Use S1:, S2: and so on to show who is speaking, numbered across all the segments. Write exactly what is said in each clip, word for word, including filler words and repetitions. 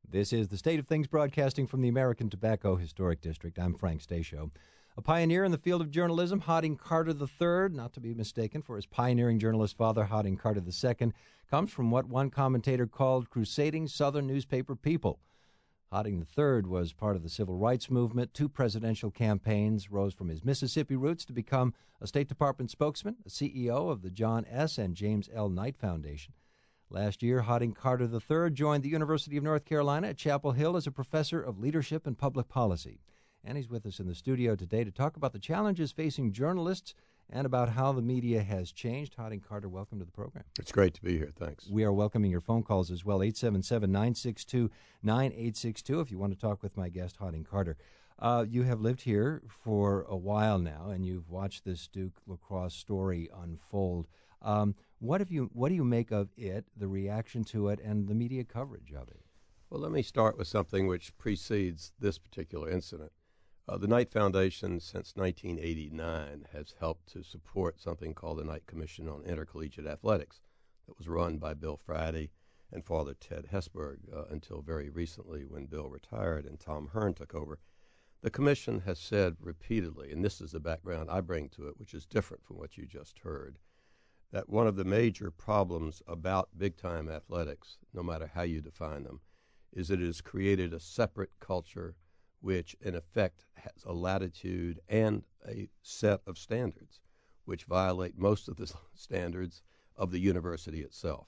S1: This is The State of Things, broadcasting from the American Tobacco Historic District. I'm Frank Stasio. A pioneer in the field of journalism, Hodding Carter the third, not to be mistaken for his pioneering journalist father, Hodding Carter the second, comes from what one commentator called crusading Southern newspaper people. Hodding the third was part of the civil rights movement, two presidential campaigns, rose from his Mississippi roots to become a State Department spokesman, a C E O of the John S. and James L. Knight Foundation. Last year, Hodding Carter the third joined the University of North Carolina at Chapel Hill as a professor of leadership and public policy. And he's with us in the studio today to talk about the challenges facing journalists and about how the media has changed. Hodding Carter, welcome to the program.
S2: It's great to be here. Thanks.
S1: We are welcoming your phone calls as well, eight seven seven, nine six two, nine eight six two, if you want to talk with my guest, Hodding Carter. Uh, you have lived here for a while now, and you've watched this Duke lacrosse story unfold. Um, what have you? What do you make of it, the reaction to it, and the media coverage of it?
S2: Well, let me start with something which precedes this particular incident. Uh, the Knight Foundation, since nineteen eighty-nine, has helped to support something called the Knight Commission on Intercollegiate Athletics that was run by Bill Friday and Father Ted Hesburgh uh, until very recently when Bill retired and Tom Hearn took over. The commission has said repeatedly, and this is the background I bring to it, which is different from what you just heard, that one of the major problems about big-time athletics, no matter how you define them, is that it has created a separate culture which, in effect, has a latitude and a set of standards which violate most of the standards of the university itself.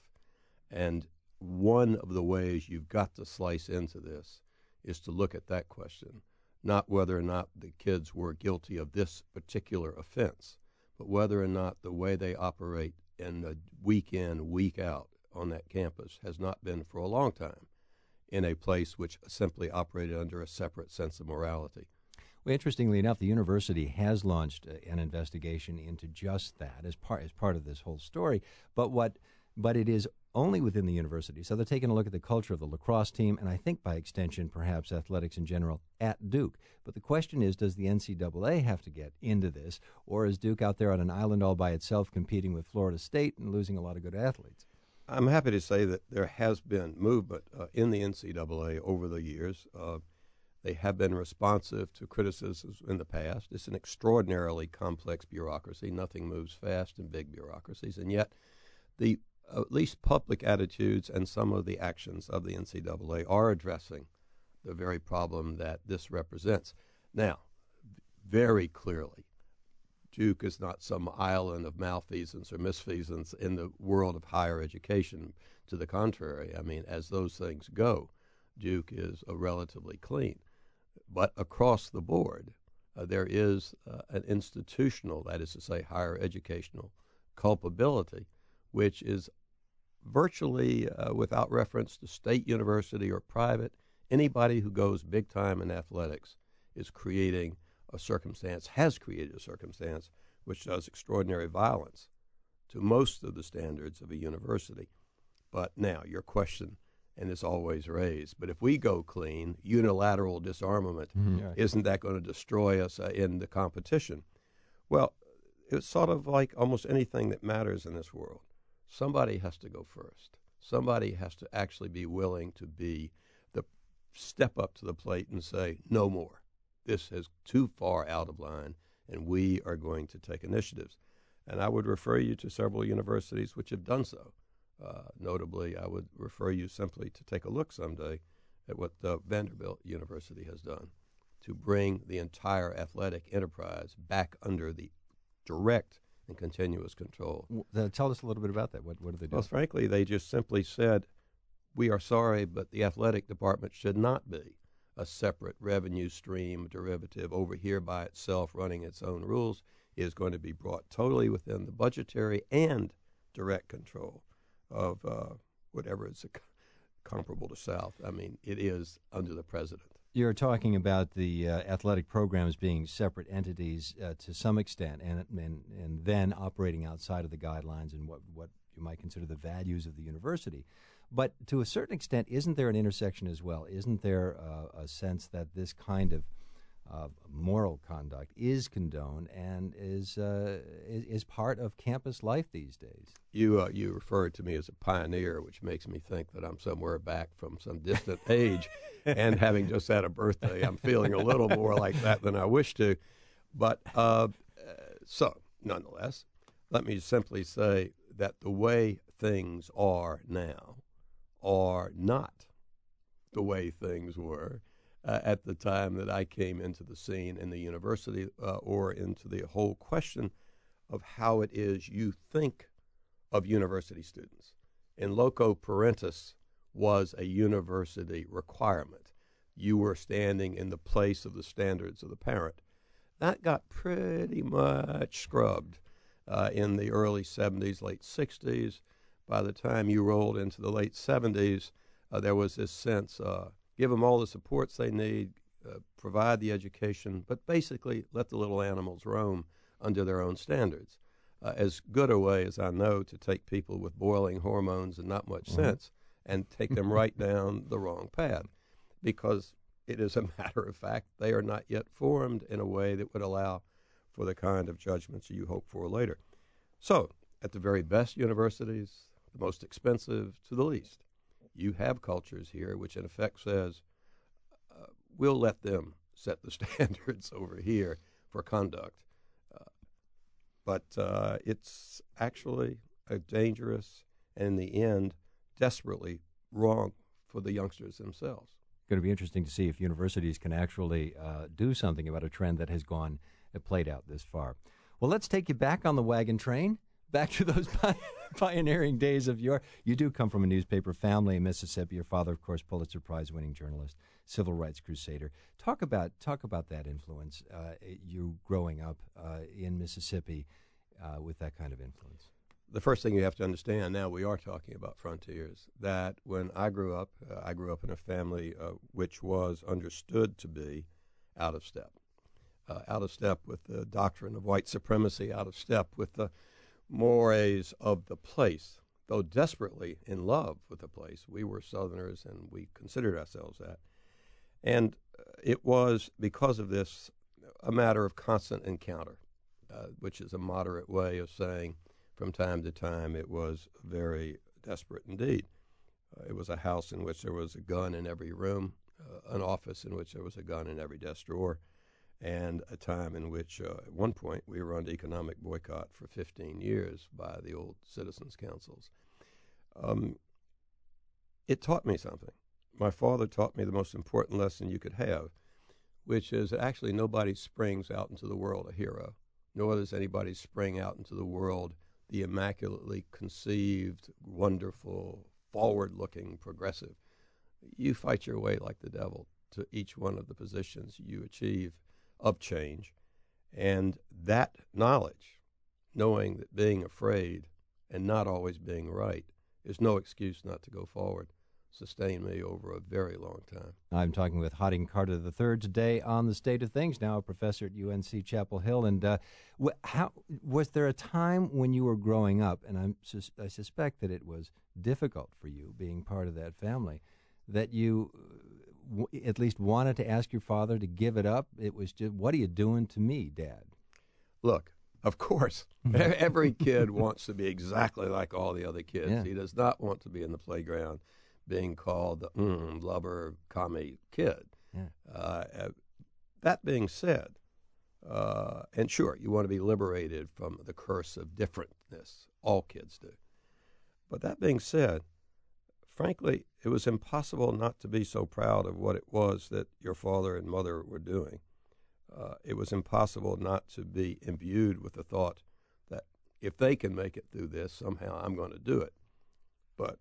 S2: And one of the ways you've got to slice into this is to look at that question, not whether or not the kids were guilty of this particular offense, but whether or not the way they operate in the week in, week out on that campus has not been for a long time in a place which simply operated under a separate sense of morality.
S1: Well, interestingly enough, the university has launched uh, an investigation into just that as part as part of this whole story. But what, but it is only within the university. So they're taking a look at the culture of the lacrosse team, and I think by extension, perhaps athletics in general at Duke. But the question is, does the N C double A have to get into this, or is Duke out there on an island all by itself, competing with Florida State and losing a lot of good athletes?
S2: I'm happy to say that there has been movement uh, in the N C double A over the years. Uh, they have been responsive to criticisms in the past. It's an extraordinarily complex bureaucracy. Nothing moves fast in big bureaucracies, and yet the at least public attitudes and some of the actions of the N C double A are addressing the very problem that this represents. Now, very clearly, Duke is not some island of malfeasance or misfeasance in the world of higher education. To the contrary, I mean, as those things go, Duke is a relatively clean. But across the board, uh, there is uh, an institutional, that is to say, higher educational culpability, which is virtually uh, without reference to state university or private. Anybody who goes big time in athletics is creating a circumstance, has created a circumstance which does extraordinary violence to most of the standards of a university. But now, your question, and it's always raised, but if we go clean, unilateral disarmament, mm-hmm. isn't that going to destroy us uh, in the competition? Well, it's sort of like almost anything that matters in this world. Somebody has to go first. Somebody has to actually be willing to be the step up to the plate and say, no more. This is too far out of line, and we are going to take initiatives. And I would refer you to several universities which have done so. Uh, notably, I would refer you simply to take a look someday at what the Vanderbilt University has done to bring the entire athletic enterprise back under the direct and continuous control.
S1: Uh, tell us a little bit about that. What, what do they do?
S2: Well, frankly, they just simply said, we are sorry, but the athletic department should not be a separate revenue stream derivative over here by itself running its own rules. It is going to be brought totally within the budgetary and direct control of uh, whatever is c- comparable to South. I mean, it is under the president.
S1: You're talking about the uh, athletic programs being separate entities uh, to some extent, and, and and then operating outside of the guidelines and what, what you might consider the values of the university. But to a certain extent, isn't there an intersection as well? Isn't there uh, a sense that this kind of uh, moral conduct is condoned and is, uh, is is part of campus life these days.
S2: You uh, you referred to me as a pioneer, which makes me think that I'm somewhere back from some distant age. And having just had a birthday, I'm feeling a little more like that than I wish to. But uh, so, nonetheless, let me simply say that the way things are now are not the way things were uh, at the time that I came into the scene in the university uh, or into the whole question of how it is you think of university students. In loco parentis was a university requirement. You were standing in the place of the standards of the parent. That got pretty much scrubbed uh, in the early seventies, late sixties. By the time you rolled into the late seventies, uh, there was this sense, uh, give them all the supports they need, uh, provide the education, but basically let the little animals roam under their own standards. Uh, as good a way as I know to take people with boiling hormones and not much mm-hmm. sense and take them right down the wrong path, because it is a matter of fact they are not yet formed in a way that would allow for the kind of judgments you hope for later. So, at the very best universities, the most expensive to the least, you have cultures here which in effect says, uh, we'll let them set the standards over here for conduct. Uh, but uh, it's actually a dangerous and in the end desperately wrong for the youngsters themselves.
S1: Going to be interesting to see if universities can actually uh, do something about a trend that has gone, uh, played out this far. Well, let's take you back on the wagon train, back to those pi- pioneering days of your. You do come from a newspaper family in Mississippi. Your father, of course, Pulitzer Prize-winning journalist, civil rights crusader. Talk about talk about that influence. Uh, you growing up uh, in Mississippi uh, with that kind of influence.
S2: The first thing you have to understand, now we are talking about frontiers, that when I grew up, uh, I grew up in a family uh, which was understood to be out of step. Uh, out of step with the doctrine of white supremacy, out of step with the mores of the place. Though desperately in love with the place, we were Southerners and we considered ourselves that. And uh, it was, because of this, a matter of constant encounter, uh, which is a moderate way of saying from time to time it was very desperate indeed. Uh, it was a house in which there was a gun in every room, uh, an office in which there was a gun in every desk drawer, and a time in which, uh, at one point, we were under economic boycott for fifteen years by the old citizens' councils. Um, it taught me something. My father taught me the most important lesson you could have, which is that actually nobody springs out into the world a hero, nor does anybody spring out into the world the immaculately conceived, wonderful, forward-looking progressive. You fight your way like the devil to each one of the positions you achieve of change. And that knowledge, knowing that being afraid and not always being right is no excuse not to go forward, sustained me over a very long time.
S1: I'm talking with Harding Carter the third today on the State of Things, now a professor at U N C Chapel Hill. And uh, wh- how was there a time when you were growing up, and I'm sus- I suspect that it was difficult for you being part of that family, that you uh, w- at least wanted to ask your father to give it up? It was just, what are you doing to me, Dad?
S2: Look, of course, every kid wants to be exactly like all the other kids. Yeah. He does not want to be in the playground being called the mm, blubber, commie kid. Yeah. Uh, that being said, uh, and sure, you want to be liberated from the curse of differentness. All kids do. But that being said, frankly, it was impossible not to be so proud of what it was that your father and mother were doing. Uh, it was impossible not to be imbued with the thought that if they can make it through this, somehow I'm going to do it. But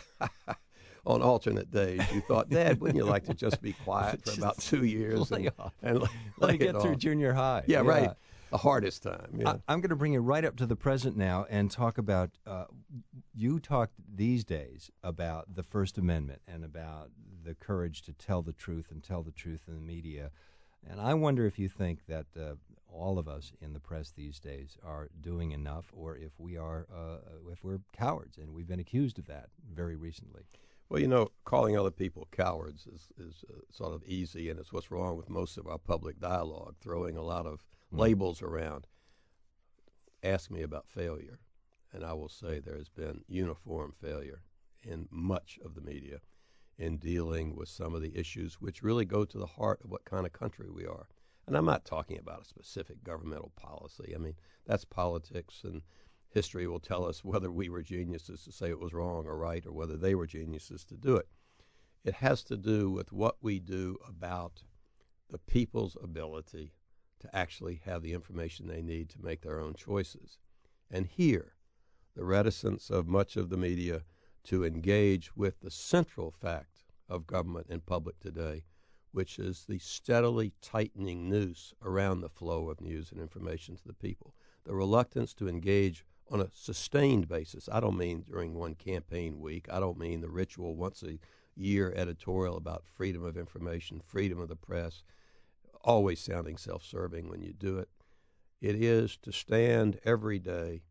S2: on alternate days, you thought, Dad, wouldn't you like to just be quiet for about two years and, and
S1: let, let me get through junior high?
S2: Yeah, yeah, right. The hardest time. Yeah.
S1: I, I'm going to bring you right up to the present now and talk about, uh, you talked these days about the First Amendment and about the courage to tell the truth and tell the truth in the media. And I wonder if you think that uh, all of us in the press these days are doing enough, or if we are, uh, if we're cowards, and we've been accused of that very recently.
S2: Well, you know, calling other people cowards is, is uh, sort of easy, and it's what's wrong with most of our public dialogue, throwing a lot of mm. labels around. Ask me about failure, and I will say there has been uniform failure in much of the media in dealing with some of the issues which really go to the heart of what kind of country we are. And I'm not talking about a specific governmental policy. I mean, that's politics, and history will tell us whether we were geniuses to say it was wrong or right, or whether they were geniuses to do it. It has to do with what we do about the people's ability to actually have the information they need to make their own choices. And here, the reticence of much of the media to engage with the central fact of government and public today, which is the steadily tightening noose around the flow of news and information to the people. The reluctance to engage on a sustained basis. I don't mean during one campaign week. I don't mean the ritual once a year editorial about freedom of information, freedom of the press, always sounding self-serving when you do it. It is to stand every day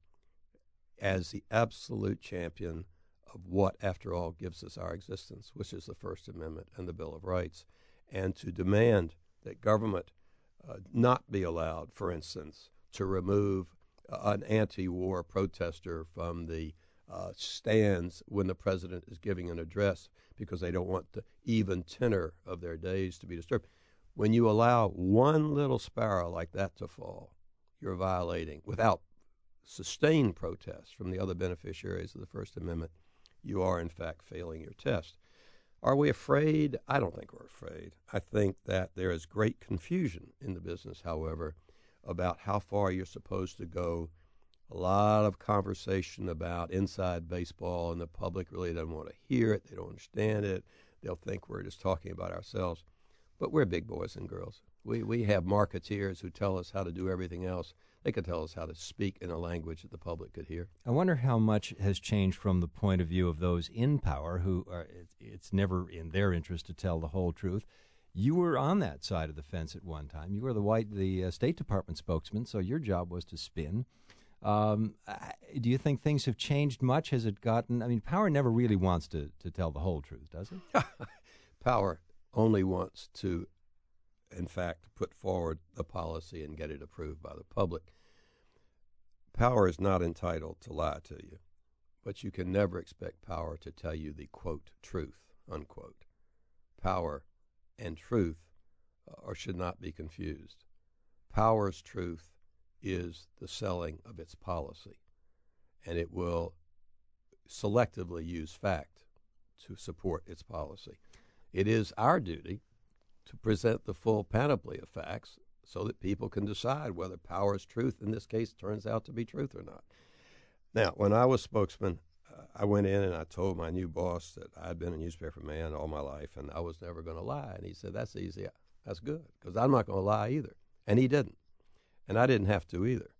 S2: as the absolute champion of what, after all, gives us our existence, which is the First Amendment and the Bill of Rights, and to demand that government uh, not be allowed, for instance, to remove uh, an anti-war protester from the uh, stands when the president is giving an address because they don't want the even tenor of their days to be disturbed. When you allow one little sparrow like that to fall, you're violating, without sustained protest from the other beneficiaries of the First Amendment, you are, in fact, failing your test. Are we afraid? I don't think we're afraid. I think that there is great confusion in the business, however, about how far you're supposed to go. A lot of conversation about inside baseball, and the public really doesn't want to hear it. They don't understand it. They'll think we're just talking about ourselves. But we're big boys and girls. We we have marketeers who tell us how to do everything else. They could tell us how to speak in a language that the public could hear.
S1: I wonder how much has changed from the point of view of those in power who are, it's never in their interest to tell the whole truth. You were on that side of the fence at one time. You were the white, the uh, State Department spokesman, so your job was to spin. Um, do you think things have changed much? Has it gotten, I mean, power never really wants to, to tell the whole truth, does it?
S2: Power only wants to, in fact, put forward the policy and get it approved by the public. Power is not entitled to lie to you, but you can never expect power to tell you the, quote, truth, unquote. Power and truth or should not be confused. Power's truth is the selling of its policy, and it will selectively use fact to support its policy. It is our duty to present the full panoply of facts so that people can decide whether power's truth in this case turns out to be truth or not. Now, when I was spokesman, uh, I went in and I told my new boss that I had been a newspaper man all my life and I was never going to lie. And he said, that's easy. That's good, because I'm not going to lie either. And he didn't. And I didn't have to either.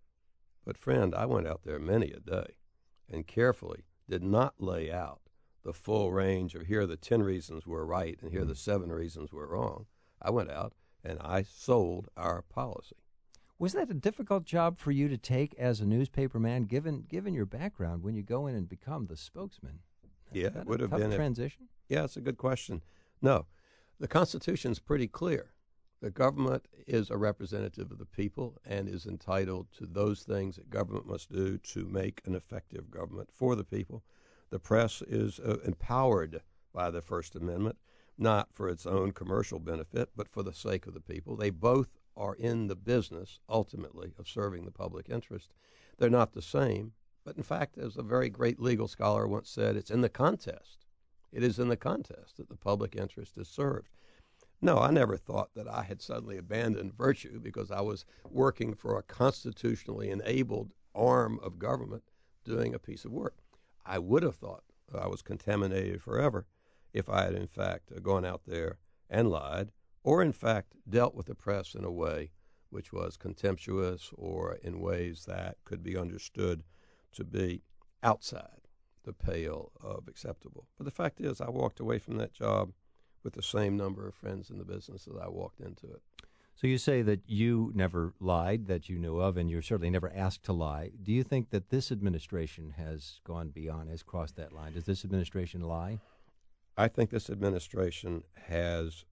S2: But, friend, I went out there many a day and carefully did not lay out the full range of here are the ten reasons we're right and here are the seven reasons we're wrong. I went out and I sold our policy.
S1: Was that a difficult job for you to take as a newspaper man, given given your background, when you go in and become the spokesman?
S2: Yeah, it would have
S1: tough
S2: been a
S1: transition.
S2: Yeah, it's a good question. No, the Constitution's pretty clear. The government is a representative of the people and is entitled to those things that government must do to make an effective government for the people. The press is uh, empowered by the First Amendment, not for its own commercial benefit, but for the sake of the people. They both are in the business, ultimately, of serving the public interest. They're not the same, but in fact, as a very great legal scholar once said, it's in the contest. It is in the contest that the public interest is served. No, I never thought that I had suddenly abandoned virtue because I was working for a constitutionally enabled arm of government doing a piece of work. I would have thought I was contaminated forever if I had, in fact, gone out there and lied, or, in fact, dealt with the press in a way which was contemptuous or in ways that could be understood to be outside the pale of acceptable. But the fact is, I walked away from that job with the same number of friends in the business as I walked into it.
S1: So you say that you never lied that you knew of, and you're certainly never asked to lie. Do you think that this administration has gone beyond, has crossed that line? Does this administration lie?
S2: I think this administration has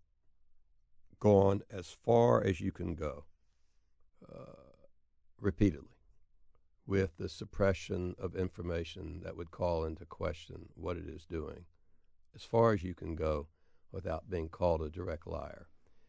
S2: gone as far as you can go uh, repeatedly with the suppression of information that would call into question what it is doing, as far as you can go without being called a direct liar.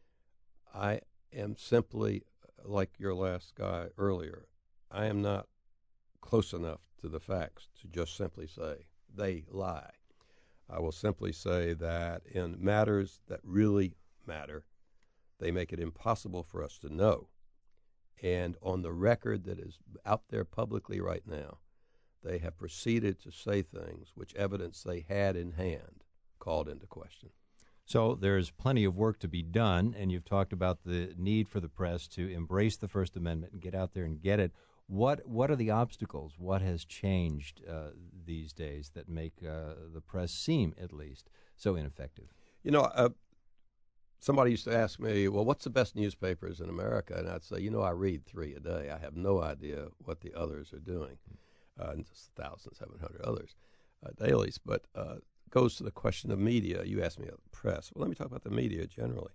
S2: I am simply, like your last guy earlier, I am not close enough to the facts to just simply say they lie. I will simply say that in matters that really matter, they make it impossible for us to know. And on the record that is out there publicly right now, they have proceeded to say things which evidence they had in hand called into question.
S1: So there's plenty of work to be done, and you've talked about the need for the press to embrace the First Amendment and get out there and get it. What what are the obstacles? What has changed uh, these days that make uh, the press seem, at least, so ineffective?
S2: You know, uh, somebody used to ask me, well, what's the best newspapers in America? And I'd say, you know, I read three a day. I have no idea what the others are doing, uh, and just one thousand seven hundred others uh, dailies. But uh, it goes to the question of media. You asked me about the press. Well, let me talk about the media generally.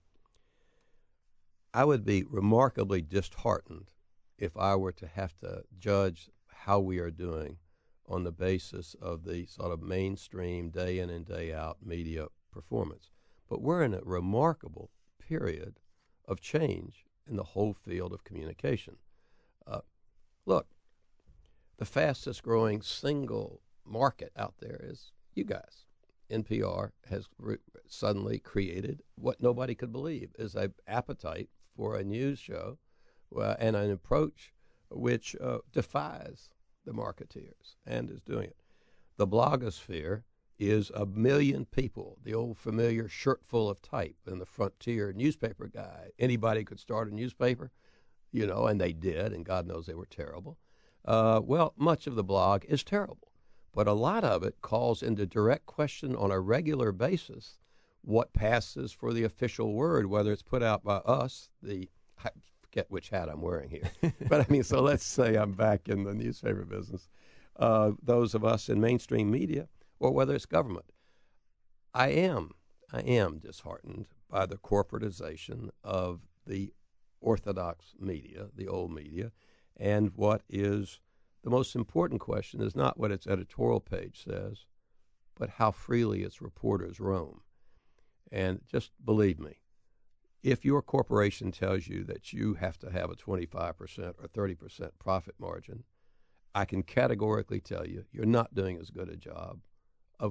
S2: I would be remarkably disheartened if I were to have to judge how we are doing on the basis of the sort of mainstream day in and day out media performance. But we're in a remarkable period of change in the whole field of communication. Uh, look, the fastest growing single market out there is you guys. N P R has re- suddenly created what nobody could believe is an appetite for a news show uh, and an approach which uh, defies the marketeers and is doing it. The blogosphere is a million people, the old familiar shirt full of type and the frontier newspaper guy. Anybody could start a newspaper, you know, and they did, and God knows they were terrible. Uh, well, much of the blog is terrible, but a lot of it calls into direct question on a regular basis what passes for the official word, whether it's put out by us, the I forget which hat I'm wearing here. But I mean, so let's say I'm back in the newspaper business, uh, those of us in mainstream media, or whether it's government. I am, I am disheartened by the corporatization of the orthodox media, the old media, and what is the most important question is not what its editorial page says, but how freely its reporters roam. And just believe me, if your corporation tells you that you have to have a twenty-five percent or thirty percent profit margin, I can categorically tell you you're not doing as good a job of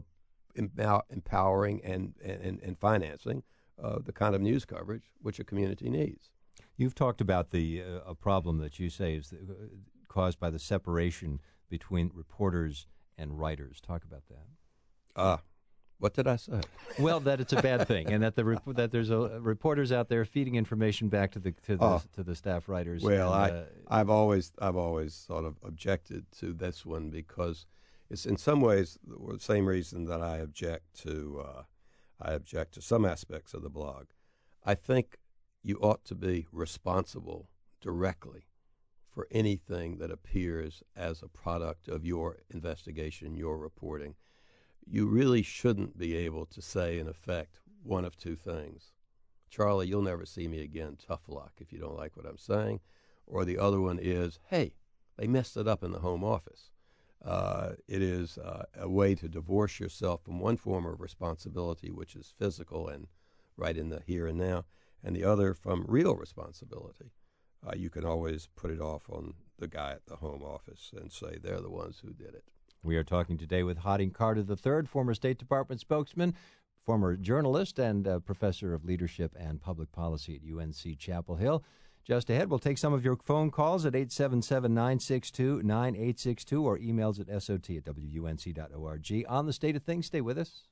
S2: empowering and, and, and financing uh, the kind of news coverage which a community needs.
S1: You've talked about the uh, a problem that you say is the, uh, caused by the separation between reporters and writers. Talk about that.
S2: Ah. Uh, What did I say?
S1: Well, that it's a bad thing, and that the rep- that there's a, reporters out there feeding information back to the to the, oh, to the staff writers.
S2: Well,
S1: and,
S2: I
S1: uh,
S2: I've always I've always sort of objected to this one because it's in some ways the same reason that I object to uh, I object to some aspects of the blog. I think you ought to be responsible directly for anything that appears as a product of your investigation, your reporting. You really shouldn't be able to say, in effect, one of two things. Charlie, you'll never see me again. Tough luck if you don't like what I'm saying. Or the other one is, hey, they messed it up in the home office. Uh, it is uh, a way to divorce yourself from one form of responsibility, which is physical and right in the here and now, and the other from real responsibility. Uh, you can always put it off on the guy at the home office and say they're the ones who did it.
S1: We are talking today with Hodding Carter the third, former State Department spokesman, former journalist, and uh, professor of leadership and public policy at U N C Chapel Hill. Just ahead, we'll take some of your phone calls at eight seven seven, nine six two, nine eight six two or emails at S O T at W U N C dot org. On the State of Things, stay with us.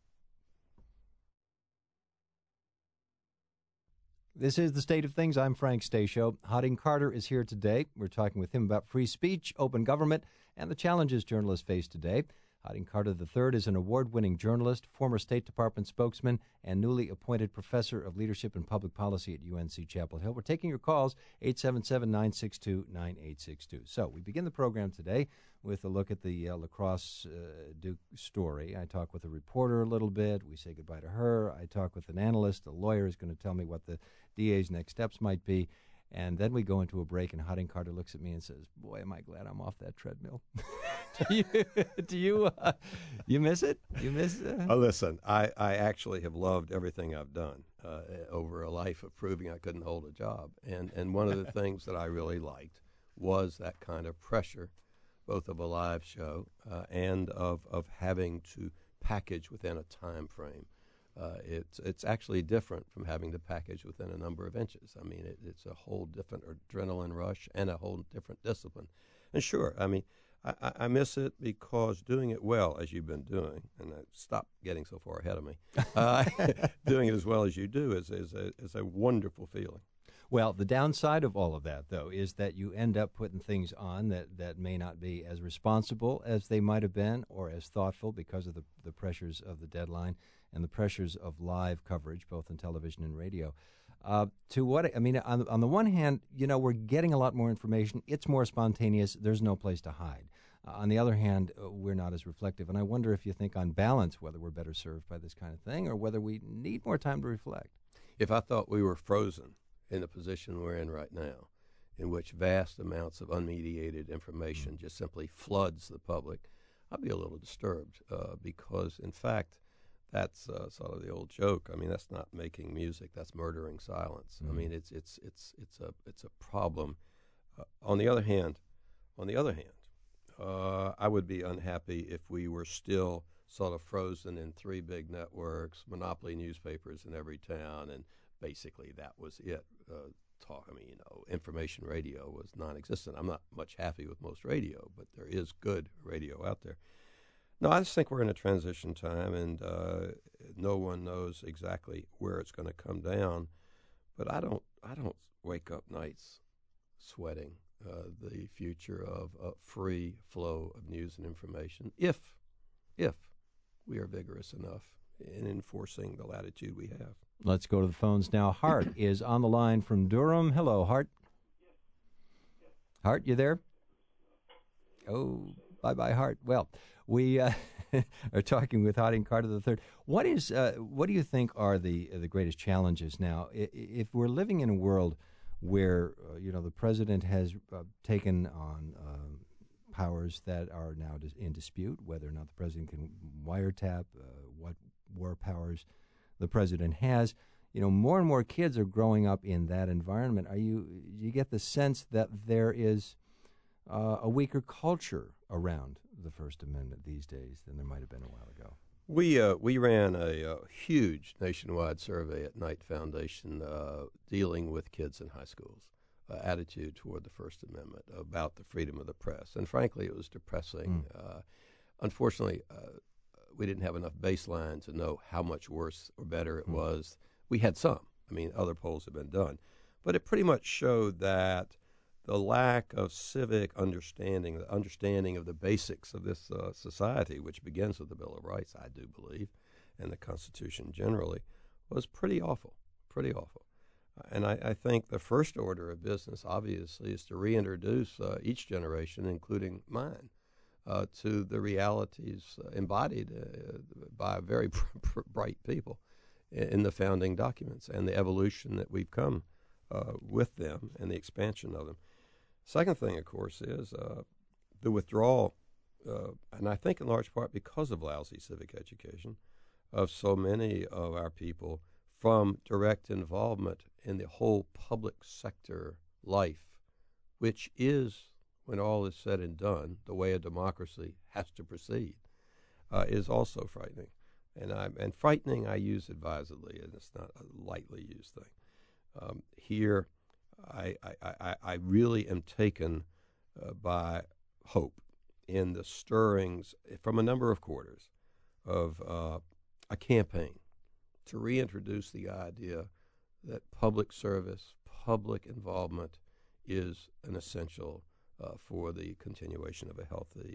S1: This is The State of Things. I'm Frank Stasio. Hodding Carter is here today. We're talking with him about free speech, open government, and the challenges journalists face today. Harding Carter the third is an award-winning journalist, former State Department spokesman, and newly appointed professor of leadership and public policy at U N C Chapel Hill. We're taking your calls, eight seven seven, nine six two, nine eight six two. So we begin the program today with a look at the uh, lacrosse uh, Duke story. I talk with a reporter a little bit. We say goodbye to her. I talk with an analyst. A lawyer is going to tell me what the D A's next steps might be. And then we go into a break, and Harding Carter looks at me and says, "Boy, am I glad I'm off that treadmill." do you, do you, uh, you miss it? You miss it? Uh...
S2: Oh, listen, I, I actually have loved everything I've done uh, over a life of proving I couldn't hold a job. And, and one of the things that I really liked was that kind of pressure, both of a live show uh, and of, of having to package within a time frame. Uh, it's it's actually different from having to package within a number of inches. I mean, it, it's a whole different adrenaline rush and a whole different discipline. And sure, I mean, I, I miss it because doing it well, as you've been doing, and uh, stop getting so far ahead of me, uh, doing it as well as you do is, is, a, is a wonderful feeling.
S1: Well, the downside of all of that, though, is that you end up putting things on that, that may not be as responsible as they might have been or as thoughtful because of the, the pressures of the deadline and the pressures of live coverage, both in television and radio. Uh, to what, I mean, on, on the one hand, you know, we're getting a lot more information. It's more spontaneous. There's no place to hide. Uh, on the other hand, uh, we're not as reflective. And I wonder if you think on balance whether we're better served by this kind of thing or whether we need more time to reflect.
S2: If I thought we were frozen in the position we're in right now, in which vast amounts of unmediated information just simply floods the public, I'd be a little disturbed uh, because, in fact, that's uh, sort of the old joke. I mean, that's not making music; that's murdering silence. Mm-hmm. I mean, it's it's it's it's a it's a problem. Uh, on the other hand, on the other hand, uh, I would be unhappy if we were still sort of frozen in three big networks, monopoly newspapers in every town, and basically that was it. Uh, talk. I mean, you know, information radio was non-existent. I'm not much happy with most radio, but there is good radio out there. No, I just think we're in a transition time, and uh, no one knows exactly where it's going to come down. But I don't, I don't wake up nights sweating uh, the future of a free flow of news and information, if, if we are vigorous enough in enforcing the latitude we have.
S1: Let's go to the phones now. Hart is on the line from Durham. Hello, Hart. Hart, you there? Oh, bye-bye, Hart. Well, we uh, are talking with Harding Carter the third. What is, uh, what do you think are the uh, the greatest challenges now? I, if we're living in a world where uh, you know the president has uh, taken on uh, powers that are now dis- in dispute, whether or not the president can wiretap, uh, what war powers the president has, you know, more and more kids are growing up in that environment. Are you, you get the sense that there is uh, a weaker culture around the First Amendment these days than there might have been a while ago?
S2: We uh, we ran a, a huge nationwide survey at Knight Foundation uh, dealing with kids in high schools, uh, attitude toward the First Amendment, about the freedom of the press. And frankly, it was depressing. Mm. Uh, unfortunately, uh, we didn't have enough baseline to know how much worse or better it mm. was. We had some. I mean, other polls have been done. But it pretty much showed that the lack of civic understanding, the understanding of the basics of this uh, society, which begins with the Bill of Rights, I do believe, and the Constitution generally, was pretty awful, pretty awful. And I, I think the first order of business, obviously, is to reintroduce uh, each generation, including mine, uh, to the realities uh, embodied uh, by very bright people in the founding documents and the evolution that we've come uh, with them and the expansion of them. Second thing, of course, is uh, the withdrawal, uh, and I think in large part because of lousy civic education, of so many of our people from direct involvement in the whole public sector life, which is, when all is said and done, the way a democracy has to proceed, uh, is also frightening. And I and frightening I use advisedly, and it's not a lightly used thing. Um, here, I, I, I, I really am taken uh, by hope in the stirrings from a number of quarters of uh, a campaign to reintroduce the idea that public service, public involvement is an essential uh, for the continuation of a healthy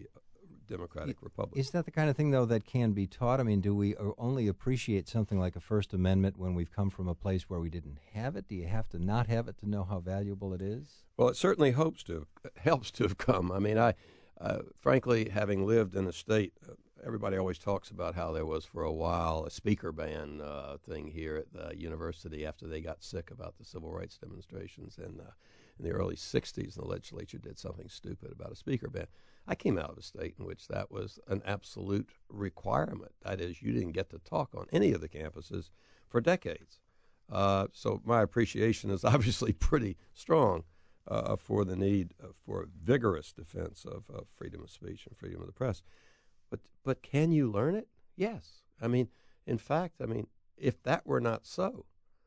S2: democratic republic.
S1: Is that the kind of thing, though, that can be taught? I mean, do we only appreciate something like a First Amendment when we've come from a place where we didn't have it? Do you have to not have it to know how valuable it is?
S2: Well, it certainly hopes to helps to have come. I mean, I uh, frankly, having lived in a state, uh, everybody always talks about how there was for a while a speaker ban uh, thing here at the university after they got sick about the civil rights demonstrations in, uh, in the early sixties, and the legislature did something stupid about a speaker ban. I came out of a state in which that was an absolute requirement. That is, you didn't get to talk on any of the campuses for decades. Uh, so my appreciation is obviously pretty strong uh, for the need uh, for vigorous defense of, of freedom of speech and freedom of the press. But but can you learn it? Yes. I mean, in fact, I mean, if that were not so,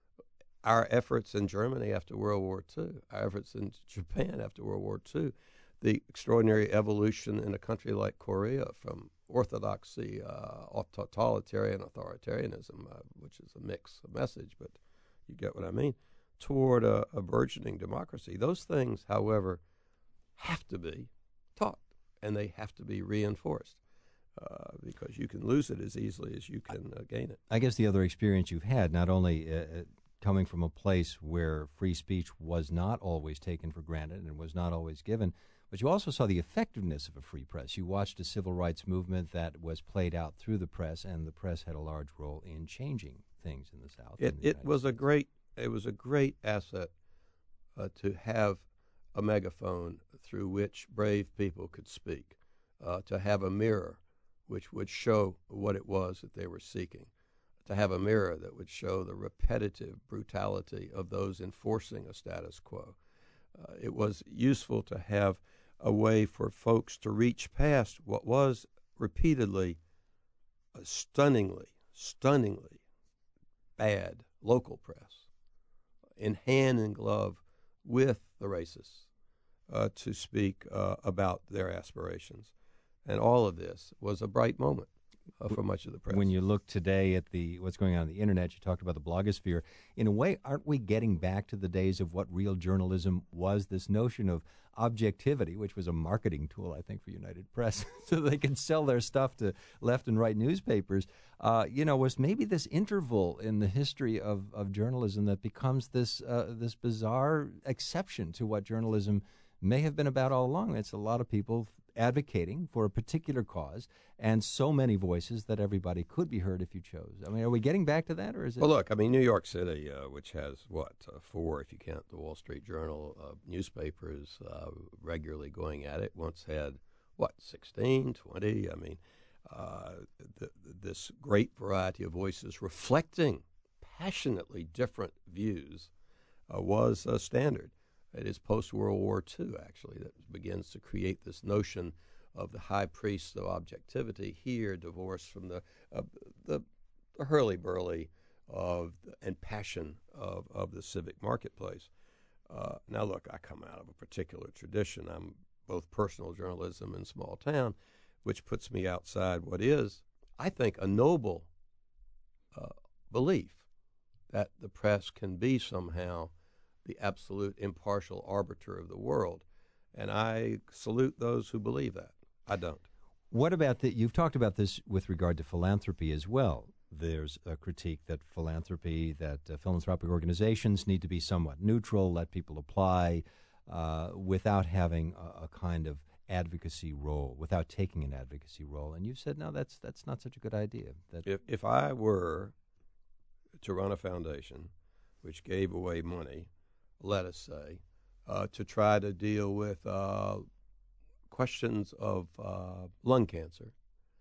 S2: our efforts in Germany after World War Two, our efforts in Japan after World War Two, the extraordinary evolution in a country like Korea from orthodoxy, uh, totalitarian authoritarianism, uh, which is a mixed message, but you get what I mean, toward a, a burgeoning democracy. Those things, however, have to be taught, and they have to be reinforced. Uh, because you can lose it as easily as you can uh, gain it.
S1: I guess the other experience you've had, not only uh, coming from a place where free speech was not always taken for granted and was not always given, but you also saw the effectiveness of a free press. You watched a civil rights movement that was played out through the press, and the press had a large role in changing things in the South.
S2: It,
S1: the
S2: it was a great it was a great asset uh, to have a megaphone through which brave people could speak, uh, to have a mirror which would show what it was that they were seeking, to have a mirror that would show the repetitive brutality of those enforcing a status quo. Uh, it was useful to have a way for folks to reach past what was repeatedly a stunningly, stunningly bad local press, in hand in glove with the racists, uh, to speak uh, about their aspirations. And all of this was a bright moment uh, for much of the press.
S1: When you look today at the what's going on on the internet, you talked about the blogosphere. In a way, aren't we getting back to the days of what real journalism was? This notion of objectivity, which was a marketing tool, I think, for United Press, so they could sell their stuff to left and right newspapers. Uh, you know, was maybe this interval in the history of, of journalism that becomes this uh, this bizarre exception to what journalism may have been about all along. It's a lot of people advocating for a particular cause, and so many voices that everybody could be heard if you chose. I mean, are we getting back to that, or is it?
S2: Well, look, I mean, New York City, uh, which has, what, uh, four, if you count the Wall Street Journal, uh, newspapers uh, regularly going at it, once had, what, sixteen, twenty? I mean, uh, th- this great variety of voices reflecting passionately different views uh, was a standard. It is post-World War Two, actually, that begins to create this notion of the high priest of objectivity here, divorced from the uh, the, the hurly-burly of the, and passion of, of the civic marketplace. Uh, now, look, I come out of a particular tradition. I'm both personal journalism and small town, which puts me outside what is, I think, a noble uh, belief that the press can be somehow the absolute impartial arbiter of the world. And I salute those who believe that. I don't.
S1: What about the, you've talked about this with regard to philanthropy as well. There's a critique that philanthropy, that uh, philanthropic organizations need to be somewhat neutral, let people apply uh, without having a, a kind of advocacy role, without taking an advocacy role. And you've said, no, that's that's not such a good idea. That
S2: if, if I were to run a foundation which gave away money, let us say, uh, to try to deal with uh, questions of uh, lung cancer,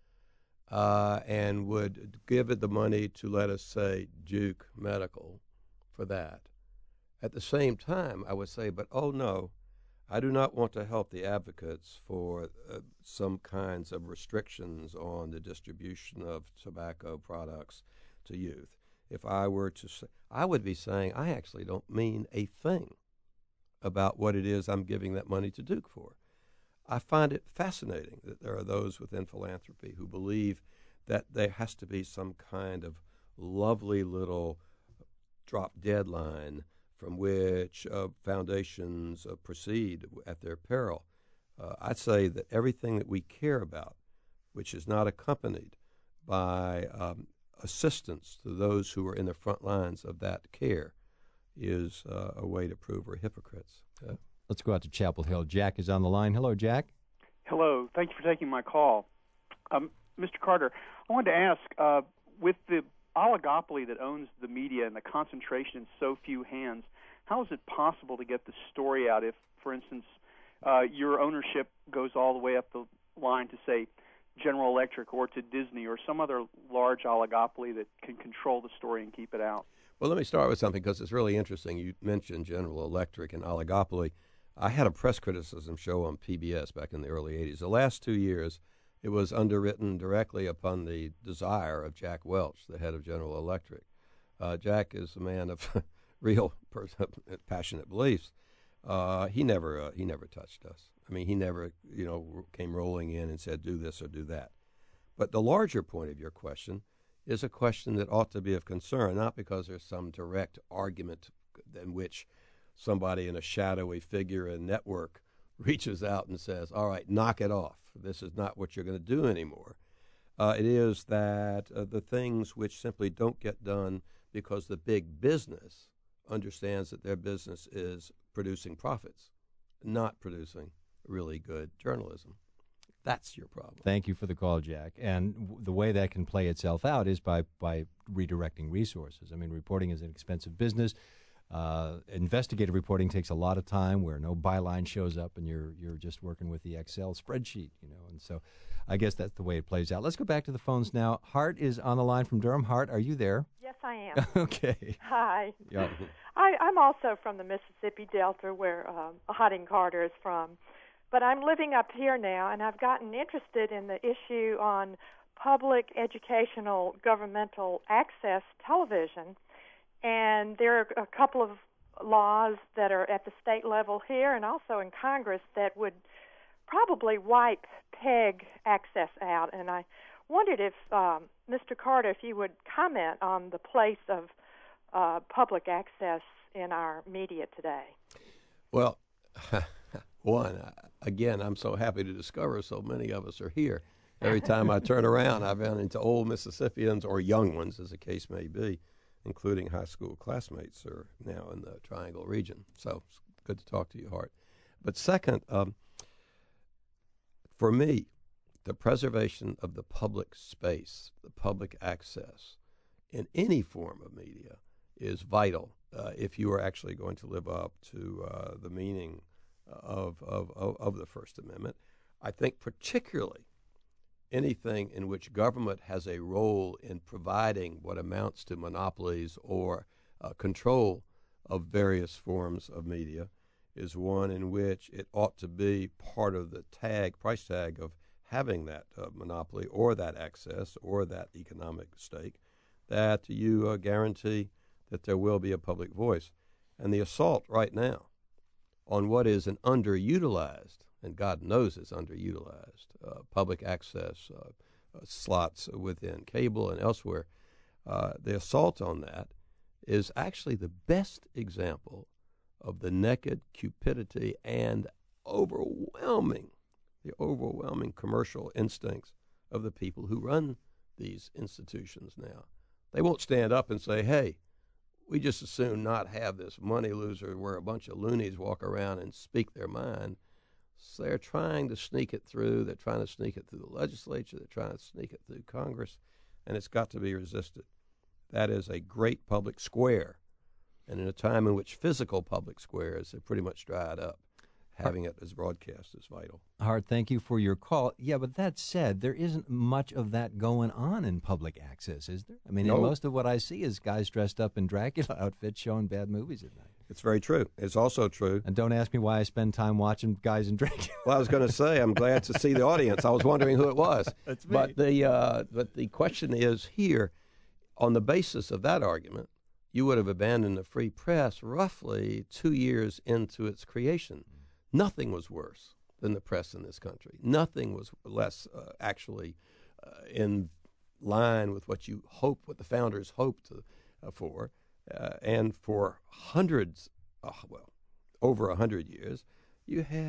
S2: uh, and would give it the money to, let us say, Duke Medical for that. At the same time, I would say, but oh no, I do not want to help the advocates for uh, some kinds of restrictions on the distribution of tobacco products to youth. If I were to say, I would be saying, I actually don't mean a thing about what it is I'm giving that money to Duke for. I find it fascinating that there are those within philanthropy who believe that there has to be some kind of lovely little drop dead line from which uh, foundations uh, proceed at their peril. Uh, I'd say that everything that we care about, which is not accompanied by um, assistance to those who are in the front lines of that care, is uh, a way to prove we're hypocrites. Uh,
S1: Let's go out to Chapel Hill. Jack is on the line. Hello, Jack.
S3: Hello. Thank you for taking my call. Um, Mister Carter, I wanted to ask, uh, with the oligopoly that owns the media and the concentration in so few hands, how is it possible to get the story out if, for instance, uh, your ownership goes all the way up the line to, say, General Electric or to Disney or some other large oligopoly that can control the story and keep it out?
S2: Well, let me start with something because it's really interesting. You mentioned General Electric and oligopoly. I had a press criticism show on P B S back in the early eighties. The last two years, it was underwritten directly upon the desire of Jack Welch, the head of General Electric. Uh, Jack is a man of real passionate beliefs. Uh, he never uh, he never touched us. I mean, he never, you know, came rolling in and said, do this or do that. But the larger point of your question is a question that ought to be of concern, not because there's some direct argument in which somebody in a shadowy figure and network reaches out and says, all right, knock it off. This is not what you're going to do anymore. Uh, it is that uh, the things which simply don't get done because the big business understands that their business is producing profits, not producing really good journalism. That's your problem.
S1: Thank you for the call, Jack. And w- the way that can play itself out is by, by redirecting resources. I mean, reporting is an expensive business. Uh, investigative reporting takes a lot of time where no byline shows up and you're you're just working with the Excel spreadsheet, you know. And so I guess that's the way it plays out. Let's go back to the phones now. Hart is on the line from Durham. Hart, are you there?
S4: Yes, I am.
S1: Okay.
S4: Hi.
S1: Yeah.
S4: I, I'm also from the Mississippi Delta, where um, Harding Carter is from. But I'm living up here now, and I've gotten interested in the issue on public educational governmental access television. And there are a couple of laws that are at the state level here and also in Congress that would probably wipe PEG access out. And I wondered if, um, Mister Carter, if you would comment on the place of uh, public access in our media today.
S2: Well, one, again, I'm so happy to discover so many of us are here. Every time I turn around, I run into old Mississippians or young ones, as the case may be, including high school classmates are now in the Triangle region. So it's good to talk to you, Hart. But second, um, for me, the preservation of the public space, the public access in any form of media is vital uh, if you are actually going to live up to uh, the meaning of, of, of, of the First Amendment. I think particularly anything in which government has a role in providing what amounts to monopolies or uh, control of various forms of media is one in which it ought to be part of the tag, price tag of having that uh, monopoly or that access or that economic stake, that you uh, guarantee that there will be a public voice. And the assault right now on what is an underutilized, and God knows it's underutilized, uh, public access uh, uh, slots within cable and elsewhere, uh, the assault on that is actually the best example of the naked cupidity and overwhelming, the overwhelming commercial instincts of the people who run these institutions now. They won't stand up and say, hey, we just as soon not have this money loser where a bunch of loonies walk around and speak their mind. So they're trying to sneak it through. They're trying to sneak it through the legislature. They're trying to sneak it through Congress, and it's got to be resisted. That is a great public square, and in a time in which physical public squares have pretty much dried up, having it as broadcast is vital.
S1: Hart, thank you for your call. Yeah, but that said, there isn't much of that going on in public access, is there? I mean,
S2: No.
S1: most of what I see is guys dressed up in Dracula outfits showing bad movies at night.
S2: It's very true. It's also true.
S1: And don't ask me why I spend time watching guys in Dracula.
S2: Well, I was going to say, I'm glad to see the audience. I was wondering who it was.
S1: That's me.
S2: But the, uh, but the question is here, on the basis of that argument, you would have abandoned the free press roughly two years into its creation. Nothing was worse than the press in this country. Nothing was less uh, actually uh, in line with what you hope, what the founders hoped to, uh, for. Uh, and for hundreds, uh, well, over a hundred years, you had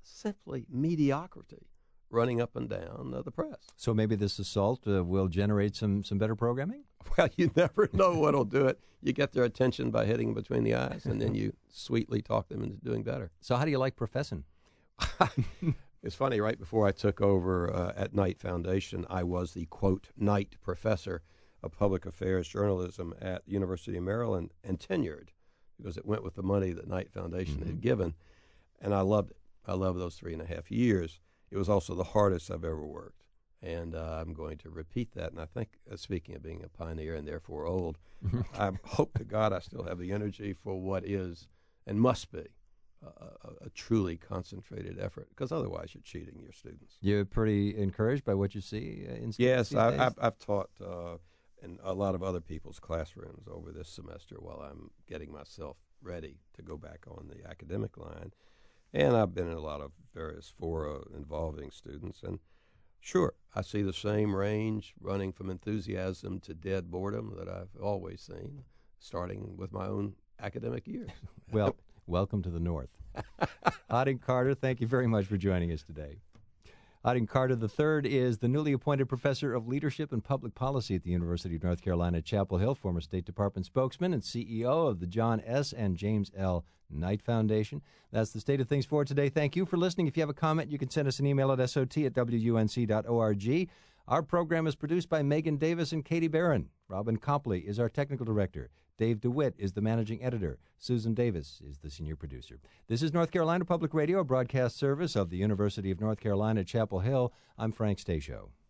S2: simply mediocrity running up and down uh, the press.
S1: So maybe this assault uh, will generate some, some better programming?
S2: Well, you never know what'll do it. You get their attention by hitting them between the eyes, and then you sweetly talk them into doing better.
S1: So how do you like professing?
S2: It's funny, right before I took over uh, at Knight Foundation, I was the, quote, Knight Professor of Public Affairs Journalism at the University of Maryland, and tenured, because it went with the money that Knight Foundation mm-hmm. had given, and I loved it. I loved those three and a half years. It was also the hardest I've ever worked, and uh, I'm going to repeat that. And I think, uh, speaking of being a pioneer and therefore old, I hope to God I still have the energy for what is and must be a, a, a truly concentrated effort, because otherwise you're cheating your students.
S1: You're pretty encouraged by what you see uh, in schools
S2: Yes,
S1: these
S2: I,
S1: days?
S2: I've, I've taught uh, in a lot of other people's classrooms over this semester while I'm getting myself ready to go back on the academic line. And I've been in a lot of various fora involving students. And sure, I see the same range running from enthusiasm to dead boredom that I've always seen, starting with my own academic years.
S1: Well, welcome to the North. Harding Carter, thank you very much for joining us today. Harding Carter the third is the newly appointed professor of leadership and public policy at the University of North Carolina at Chapel Hill, former State Department spokesman and C E O of the John S. and James L. Knight Foundation. That's the state of things for today. Thank you for listening. If you have a comment, you can send us an email at S O T at W U N C dot org. Our program is produced by Megan Davis and Katie Barron. Robin Copley is our technical director. Dave DeWitt is the managing editor. Susan Davis is the senior producer. This is North Carolina Public Radio, a broadcast service of the University of North Carolina at Chapel Hill. I'm Frank Stasio.